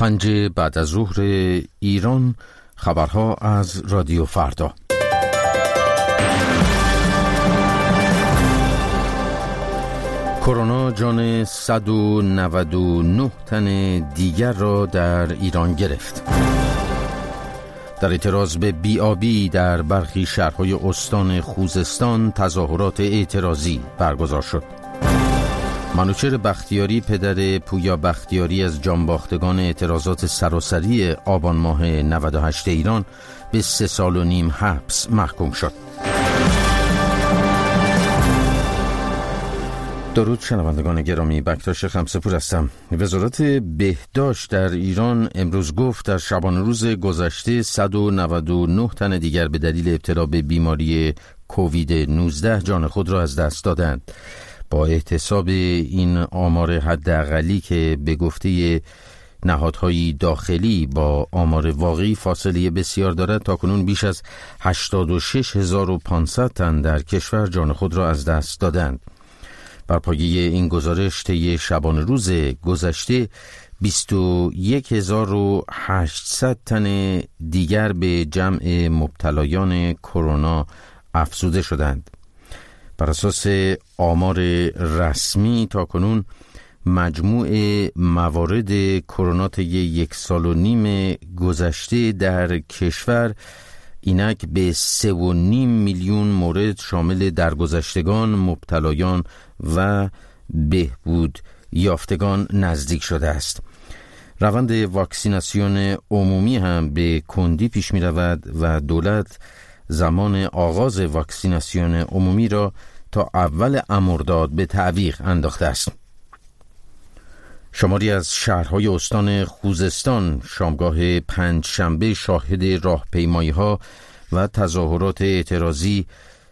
5 بعد از ظهر ایران. خبرها از رادیو فردا. کرونا جان 199 تن دیگر را در ایران گرفت. در اعتراض به بی‌آبی در برخی شهرهای استان خوزستان تظاهرات اعتراضی برگزار شد. منوچهر بختیاری پدر پویا بختیاری از جانباختگان اعتراضات سراسری آبان ماه 98 ایران به 3.5 سال حبس محکوم شد. درود شنوندگان گرامی، بکتاش خمسه‌پور هستم. وزارت بهداشت در ایران امروز گفت در شبانه روز گذشته 199 تن دیگر به دلیل ابتلا به بیماری کووید 19 جان خود را از دست دادند. با احتساب این آمار حداقلی که به گفته نهادهای داخلی با آمار واقعی فاصله بسیار دارد، تاکنون بیش از 86,500 تن در کشور جان خود را از دست دادند. بر پایه این گزارش طی شبانه روز گذشته 21,800 تن دیگر به جمع مبتلایان کرونا افزوده شدند. بر اساس آمار رسمی تاکنون مجموع موارد کرونا طی 1.5 سال گذشته در کشور اینک به 3.5 میلیون مورد شامل درگذشتگان، مبتلایان و بهبود یافتگان نزدیک شده است. روند واکسیناسیون عمومی هم به کندی پیش می رود و دولت زمان آغاز واکسیناسیون عمومی را تا اول مرداد به تعویق انداخته است. شماری از شهرهای استان خوزستان شامگاه پنجشنبه شاهد راهپیمایی‌ها و تظاهرات اعتراضی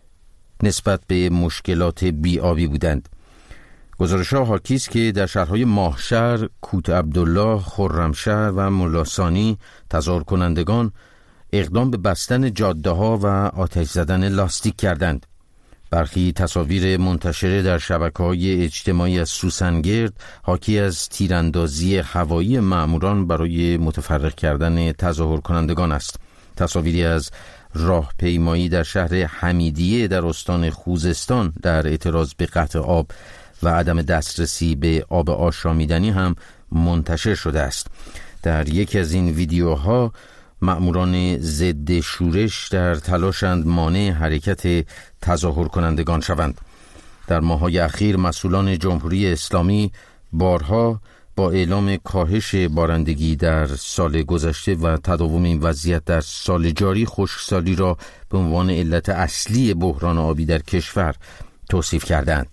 نسبت به مشکلات بی‌آبی بودند. گزارش‌ها حاکی است که در شهرهای ماهشهر، کوت عبدالله، خرمشهر و ملاثانی تظاهر کنندگان اقدام به بستن جاده‌ها و آتش زدن لاستیک کردند. برخی تصاویر منتشره در شبکه‌های اجتماعی از سوسنگرد حاکی از تیراندازی هوایی مأموران برای متفرق کردن تظاهر کنندگان است. تصاویری از راهپیمایی در شهر حمیدیه در استان خوزستان در اعتراض به قطع آب و عدم دسترسی به آب آشامیدنی هم منتشر شده است. در یکی از این ویدیوها مأموران ضد شورش در تلاشند مانع حرکت تظاهر کنندگان شوند. در ماه‌های اخیر مسئولان جمهوری اسلامی بارها با اعلام کاهش بارندگی در سال گذشته و تداوم این وضعیت در سال جاری خشکسالی را به عنوان علت اصلی بحران آبی در کشور توصیف کردند.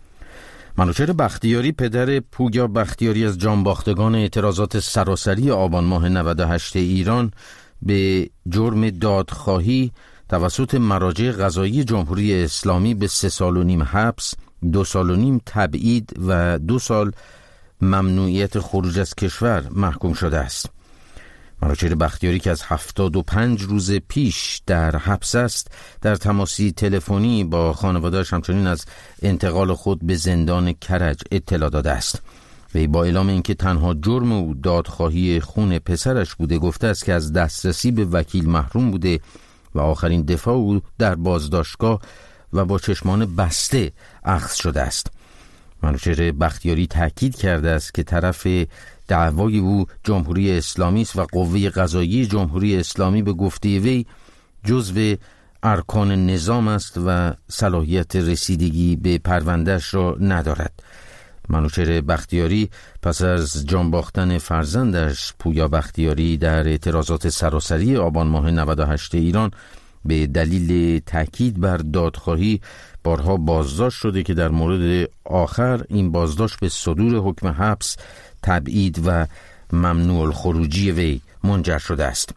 منوچهر بختیاری پدر پویا بختیاری از جانباختگان اعتراضات سراسری آبان ماه 98 ایران به جرم دادخواهی توسط مراجع قضایی جمهوری اسلامی به 3.5 سال حبس، 2.5 سال تبعید و 2 سال ممنوعیت خروج از کشور محکوم شده است. منوچهر بختیاری که از 75 روز پیش در حبس است، در تماسی تلفنی با خانواده‌اش همچنین از انتقال خود به زندان کرج اطلاع داده است. وی با اعلام اینکه تنها جرم او دادخواهی خون پسرش بوده، گفته است که از دسترسی به وکیل محروم بوده و آخرین دفاع او در بازداشتگاه و با چشمان بسته اخذ شده است. منوچهر بختیاری تاکید کرده است که طرف دعوای او جمهوری اسلامی است و قوه قضاییه جمهوری اسلامی به گفته وی جزو ارکان نظام است و صلاحیت رسیدگی به پروندهش را ندارد. منوچهر بختیاری پس از جان باختن فرزندش پویا بختیاری در اعتراضات سراسری آبان ماه 98 ایران به دلیل تاکید بر دادخواهی بارها بازداشت شده که در مورد آخر این بازداشت به صدور حکم حبس، تبعید و ممنوع الخروجی وی منجر شده است.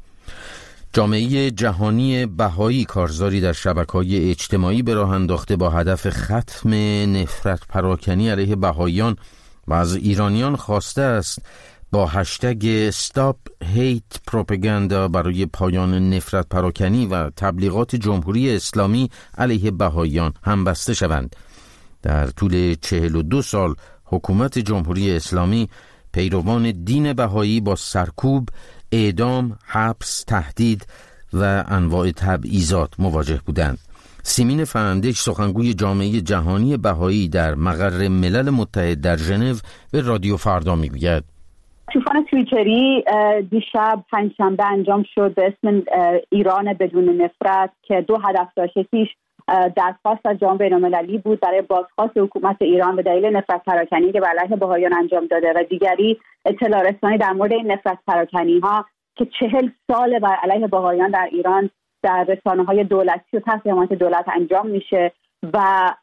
جامعه جهانی بهایی کارزاری در شبکه‌های اجتماعی به راه انداخته با هدف ختم نفرت پراکنی علیه بهاییان و از ایرانیان خواسته است با هشتگ Stop Hate Propaganda برای پایان نفرت پراکنی و تبلیغات جمهوری اسلامی علیه بهاییان همبسته شوند. در طول 42 سال حکومت جمهوری اسلامی پیروان دین بهایی با سرکوب، اعدام، حبس، تهدید و انواع تبعیضات مواجه بودند. سیمین فرندش، سخنگوی جامعه جهانی بهایی در مقر ملل متحد در ژنو، به رادیو فردا میگوید: طوفان توییتری دیشب پنجشنبه انجام شد به اسم ایران بدون نفرت که 2 هدف داشت. یکیش درخواست از جامعه بین‌المللی بود برای بازخواست حکومت ایران به دلیل نفرت پراکنی که به علیه بهائیان انجام داده و دیگری اطلاع رسانی در مورد این نفرت پراکنی‌ها که 40 سال بر علیه بهائیان در ایران در رسانه‌های دولتی و تحت حمایت دولت انجام میشه و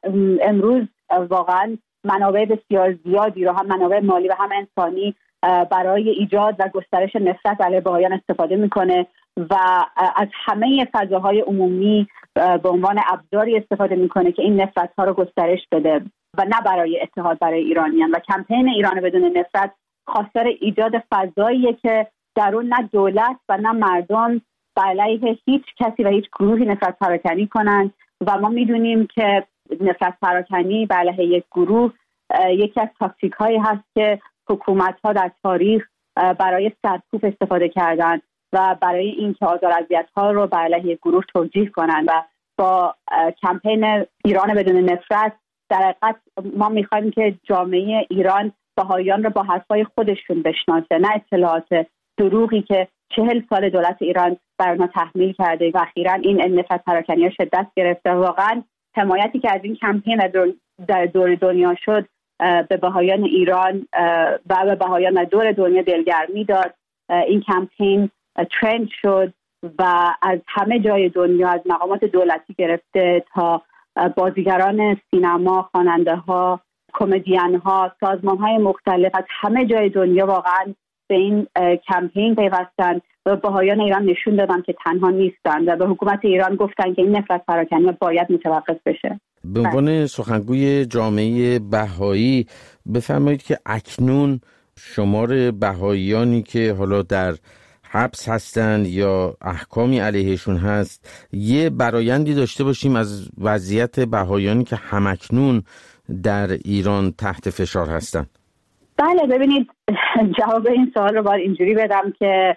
امروز واقعا منابع بسیار زیادی رو، هم منابع مالی و هم انسانی، برای ایجاد و گسترش نفرت علیه بهائیان استفاده میکنه و از همه فضاهای عمومی به عنوان ابزاری استفاده میکنه که این نفرت‌ها رو گسترش بده و نه برای اتحاد برای ایرانیان. و کمپین ایران بدون نفرت خواستار ایجاد فضاییه که در اون نه دولت و نه مردم به علیه هیچ کسی و هیچ گروهی نفرت پراکنی کنند و ما میدونیم که نفرت پراکنی به علیه یک گروه یکی از تاکتیک هایی هست که حکومت ها در تاریخ برای سرکوب استفاده کردن و برای اینکه آزار اذیت ها رو به علیه گروه توجیه کنن. و با کمپین ایران بدون نفرت در حقیقت ما میخوایم که جامعه ایران بهائیان رو با حرفای خودشون بشناسه، نه اطلاعات دروغی که 40 سال دولت ایران بر اونها تحمیل کرده و اخیراً این نفرت پراکنی ها شدت گرفته. واقعا حمایتی که از این کمپین در دور دنیا شد به بهائیان ایران و به بهائیان در دور دنیا دلگرمی داد. این کمپین ترند شد و از همه جای دنیا، از مقامات دولتی گرفته تا بازیگران سینما، خواننده ها، کمدین ها، سازمان های مختلف از همه جای دنیا واقعا به این کمپین پیوستن و بهائیان ایران نشون دادن که تنها نیستن و به حکومت ایران گفتن که این نفرت پراکنی باید متوقف بشه. به عنوان سخنگوی جامعه بهایی بفرمایید که اکنون شمار بهائیانی که حالا در حبس هستند یا احکامی علیهشون هست، یه برایندی داشته باشیم از وضعیت بهائیانی که همکنون در ایران تحت فشار هستند. بله، ببینید جواب این سوال رو باید اینجوری بدم که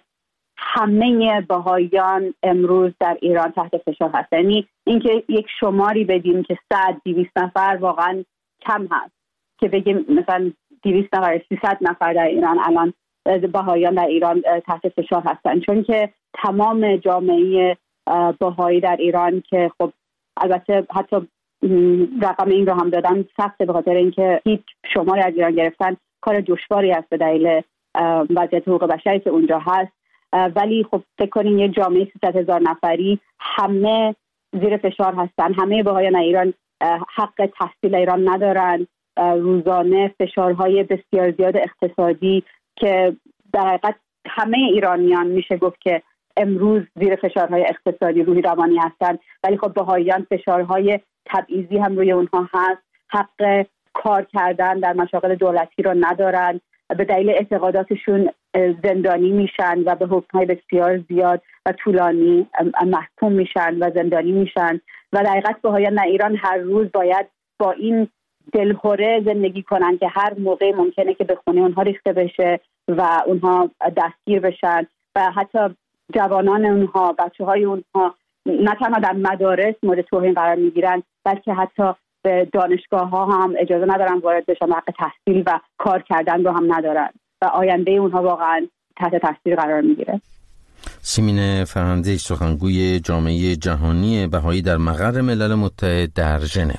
همه بهائیان امروز در ایران تحت فشار هست. یعنی اینکه یک شماری بدیم که 100-200 نفر واقعا کم هست که بگیم مثلا 200 نفر 300 نفر در ایران الان بهائیان در ایران تحت فشار هستن، چون که تمام جامعه بهایی در ایران که خب البته حتی رقم این رو هم دادن سخته به خاطر اینکه هیچ شماری از ایران گرفتن کار دشواری است به دلیل وضعیت حقوق بشری که اونجا هست، ولی خب فکر کنین یه جامعه 300,000 نفری همه زیر فشار هستن. همه بهائیان ایران حق تحصیل ایران ندارن، روزانه فشارهای بسیار زیاد اقتصادی که در حقیقت همه ایرانیان میشه گفت که امروز زیر فشارهای اقتصادی روحی روانی هستن، ولی خب بهائیان فشارهای تبعیضی هم روی اونها هست. حق کار کردن در مشاغل دولتی رو ندارن، به دلیل اعتقاداتشون زندانی میشن و به حکم‌های بسیار زیاد و طولانی محکوم میشن و زندانی میشن و در حقیقت بهائیان در ایران هر روز باید با این دلهره زندگی کنن که هر موقع ممکنه که به خونه اونها ریخته بشه و اونها دستگیر بشن و حتی جوانان اونها، بچه‌های اونها نه تنها در مدارس مورد توهین قرار میگیرن بلکه حتی به دانشگاه‌ها هم اجازه ندارن وارد بشن، حق تحصیل و کار کردن رو هم ندارن و آینده اونها واقعا تحت تاثیر قرار میگیره. سیمین فرندش، سخنگوی جامعه جهانی بهایی در مقر ملل متحد در ژنو.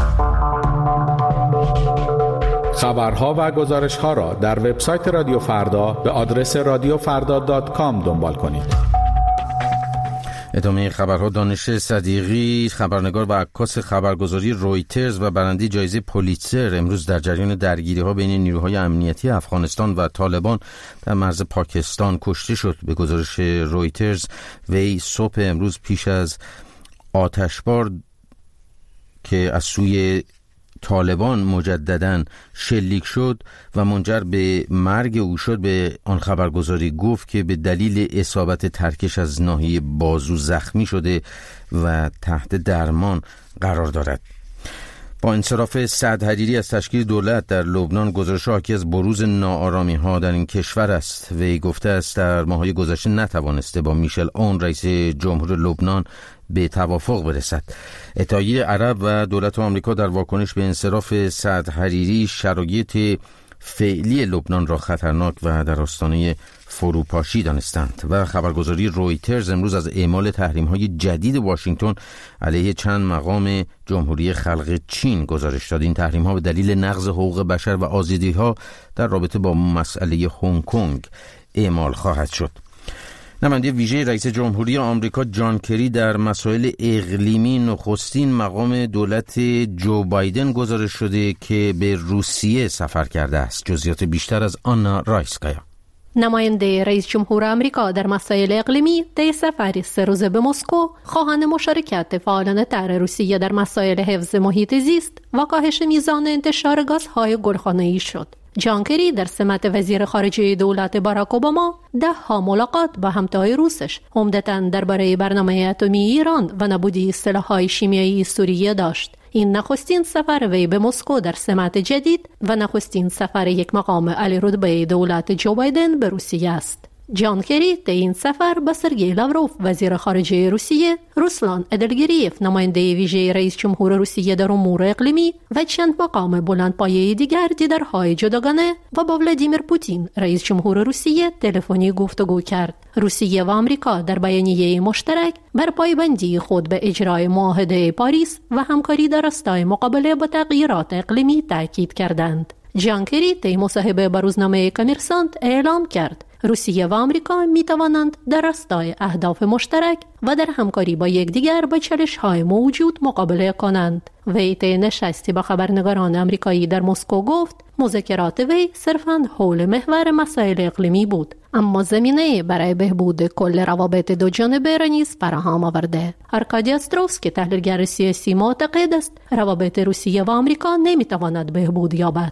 خبرها و گزارش‌ها را در وبسایت رادیو فردا به آدرس radiofarda.com دنبال کنید. ادامه خبرها. دانش صدیقی، خبرنگار و عکاس خبرگزاری رویترز و برنده جایزه پولیتزر، امروز در جریان درگیری‌ها بین نیروهای امنیتی افغانستان و طالبان در مرز پاکستان کشته شد. به گزارش رویترز، وی صبح امروز پیش از آتشبار که از سوی طالبان مجدداً شلیک شد و منجر به مرگ او شد، به آن خبرگزاری گفت که به دلیل اصابت ترکش از ناحیه بازو زخمی شده و تحت درمان قرار دارد. با انصراف سعد حریری از تشکیل دولت در لبنان، گزارش حاکی از بروز ناآرامی‌ها در این کشور است. وی گفته است در ماه‌های گذشته نتوانسته با میشل اون رئیس جمهور لبنان به توافق برسد. اتحادیه عرب و دولت آمریکا در واکنش به انصراف سعد حریری شرایط فعلی لبنان را خطرناک و در آستانه فروپاشی دانستند و خبرگزاری رویترز امروز از اعمال تحریم‌های جدید واشنگتن علیه چند مقام جمهوری خلق چین گزارش داد. این تحریم‌ها به دلیل نقض حقوق بشر و آزادی‌ها در رابطه با مسئله هنگ کنگ اعمال خواهد شد. نماینده ویژه رئیس جمهوری آمریکا جان کری در مسائل اقلیمی نخستین مقام دولت جو بایدن گزارش شده که به روسیه سفر کرده است. جزئیات بیشتر از آنا رایسکایا. نماینده رئیس جمهور آمریکا در مسائل اقلیمی طی سفری 3 روزه به مسکو خواهان مشارکت فعالان طرح روسیه در مسائل حفظ محیط زیست و کاهش میزان انتشار گازهای گلخانه‌ای شد. جان کری در سمت وزیر خارجه دولت باراک اوباما 10 ملاقات با همتای روسش عمدتاً درباره برنامه اتمی ایران و نبودی سلاح‌های شیمیایی سوریه داشت. این نخستین سفر وی به مسکو در سمت جدید و نخستین سفر یک مقام عالی رتبه دولت جو بایدن به روسیه است. جان کری در این سفر با سرگئی لاوروف وزیر خارجه روسیه، روسلان ادلگریف نماینده ویژه رئیس جمهور روسیه در امور اقلیمی و چند مقام بلندپایه دیگر دیدارهای جداگانه و با ولادیمیر پوتین رئیس جمهور روسیه تلفنی گفتگو کرد. روسیه و آمریکا در بیانیه مشترک بر پایبندی خود به اجرای معاهده پاریس و همکاری در راستای مقابله با تغییرات اقلیمی تاکید کردند. جان کری طی مصاحبه با روزنامه کامرسانت اعلام کرد روسیه و آمریکا می توانند در راستای اهداف مشترک و در همکاری با یکدیگر با چالش‌های موجود مقابله کنند. وی طی نشستی با خبرنگاران آمریکایی در مسکو گفت مذاکرات وی صرفاً حول محور مسائل اقلیمی بود، اما زمینه برای بهبود کل روابط دو جانبه را نیز فراهم آورده. آرکادی استروفسکی تحلیلگر سیاسی معتقد است روابط روسیه و آمریکا نمیتواند بهبود یابد.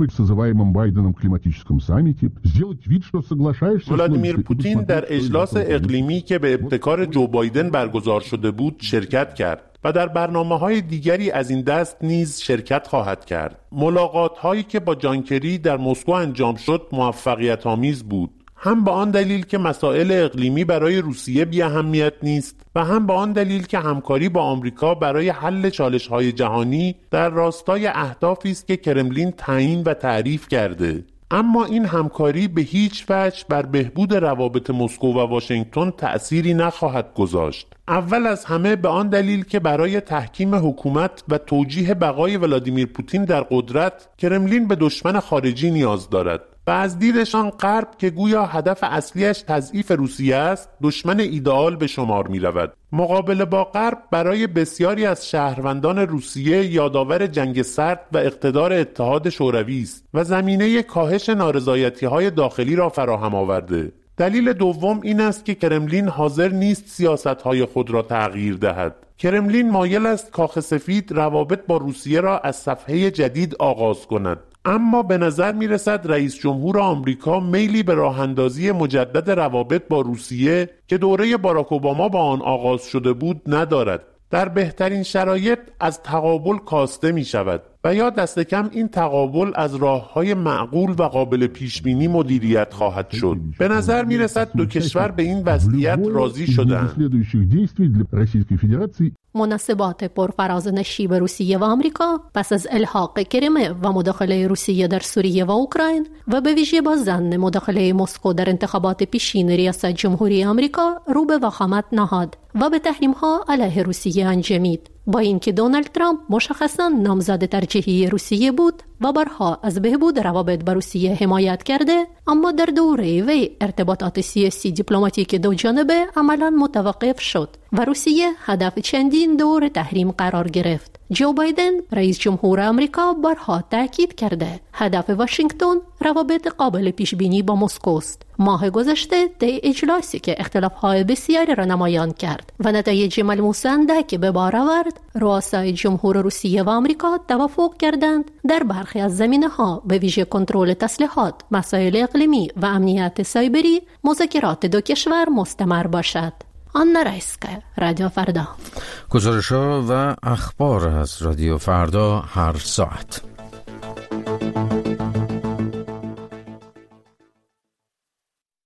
ولادیمیر پوتین در اجلاس اقلیمی که به ابتکار جو بایدن برگزار شده بود شرکت کرد و در برنامه‌های دیگری از این دست نیز شرکت خواهد کرد. ملاقات‌هایی که با جان کری در مسکو انجام شد موفقیت‌آمیز بود، هم به آن دلیل که مسائل اقلیمی برای روسیه بی اهمیت نیست و هم به آن دلیل که همکاری با آمریکا برای حل چالش‌های جهانی در راستای اهدافی است که کرملین تعیین و تعریف کرده. اما این همکاری به هیچ وجه بر بهبود روابط مسکو و واشنگتن تأثیری نخواهد گذاشت. اول از همه به آن دلیل که برای تحکیم حکومت و توجیه بقای ولادیمیر پوتین در قدرت، کرملین به دشمن خارجی نیاز دارد و از دیدشان غرب که گویا هدف اصلیش تضعیف روسیه است، دشمن ایدئال به شمار می رود. مقابله با غرب برای بسیاری از شهروندان روسیه یادآور جنگ سرد و اقتدار اتحاد شوروی است و زمینه کاهش نارضایتی‌های داخلی را فراهم آورده. دلیل دوم این است که کرملین حاضر نیست سیاست‌های خود را تغییر دهد. کرملین مایل است کاخ سفید روابط با روسیه را از صفحه جدید آغاز کند. اما به نظر می رسد رئیس جمهور آمریکا میلی به راه اندازی مجدد روابط با روسیه که دوره باراک اوباما با آن آغاز شده بود ندارد. در بهترین شرایط از تقابل کاسته می شود و یا دست کم این تقابل از راه‌های معقول و قابل پیشبینی مدیریت خواهد شد. به نظر می رسد دو کشور به این وضعیت راضی شدند. مناسبات پرفراز نشیب روسیه و آمریکا پس از الحاق کریمه و مداخله روسیه در سوریه و اوکراین و به ویژه با ظن مداخله مسکو در انتخابات پیشین ریاست جمهوری آمریکا رو به وخامت نهاد و به تحریم‌ها علیه روسیه انجامید. با اینکه دونالد ترامپ مشخصاً نامزد ترجیحی روسیه بود و بارها از بهبود روابط با روسیه حمایت کرده، اما در دوره وی ارتباطات سیاسی دیپلماتیک دو جانبه عملاً متوقف شد و روسیه هدف چندین دور تحریم قرار گرفت. جو بایدن رئیس جمهور آمریکا بارها تاکید کرده هدف واشنگتن روابط قابل پیش بینی با مسکو است. ماه گذشته طی اجلاسی که اختلاف‌های بسیاری را نمایان کرد و نتایج ملموس اندکی به بار آورد، رؤسای جمهور روسیه و آمریکا توافق کردند در برخی از زمینه‌ها به ویژه کنترل تسلیحات، مسائل اقلیمی و امنیت سایبری مذاکرات دو کشور مستمر باشد. آننا رایسکه رادیو فردا. گزارش‌ها و اخبار از رادیو فردا هر ساعت.